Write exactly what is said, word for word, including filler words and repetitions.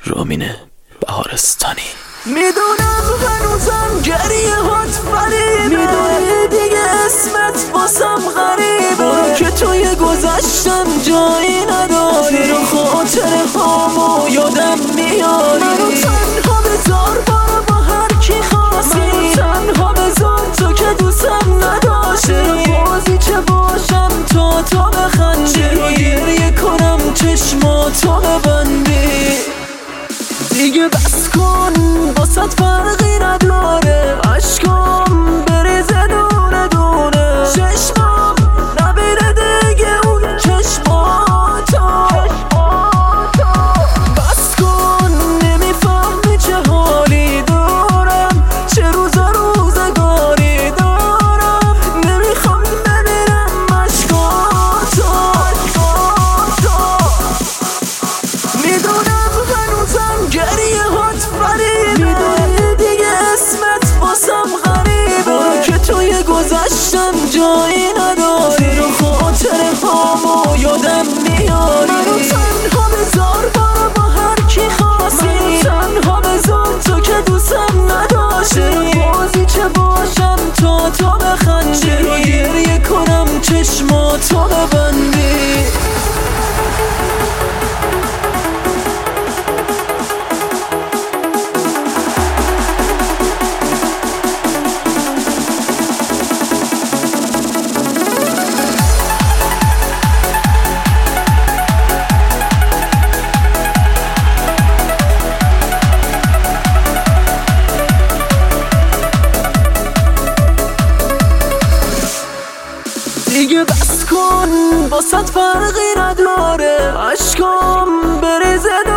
رامین بهارستانی. میدونم هنوزم گریه هات فریبه، میدونی دیگه اسمت واسم غریبه، برو که توی گذشتم جایی نداری، رو خاطر هامو یادم میاری. منو تنها بذار برو با هر کی خواستی، منو تنها بذار تو که دوستم نداشتی، چرا بازی چه باشم تا تو بخندی، چرا گریه کنم چشماتو ببندی. دیگه بس کن واسط فرقی نداره، عشقام بریزه دونه دونه، چشمام نبیره دیگه اون چشماتو. بس کن نمیفهمی چه حالی دارم، چه روز روزگاری دارم، نمیخوام ببینم عشقاتو. میدونم هنوزم گریه هات فریبه، میدونی دیگه اسمت واسم غریبه، برو که توی گذشتم جایی نداری، رو خاطر هامو یادم میاری. منو تنها بذار برو با هر کی خواستی، منو تنها بذار تو که دوستم نداشتی، چرا بازی چه باشم تا تو بخندی، چرا گریه کنم چشماتو ببندی. دیگه بس کن واسط فرقی نداره، عشقام بریزه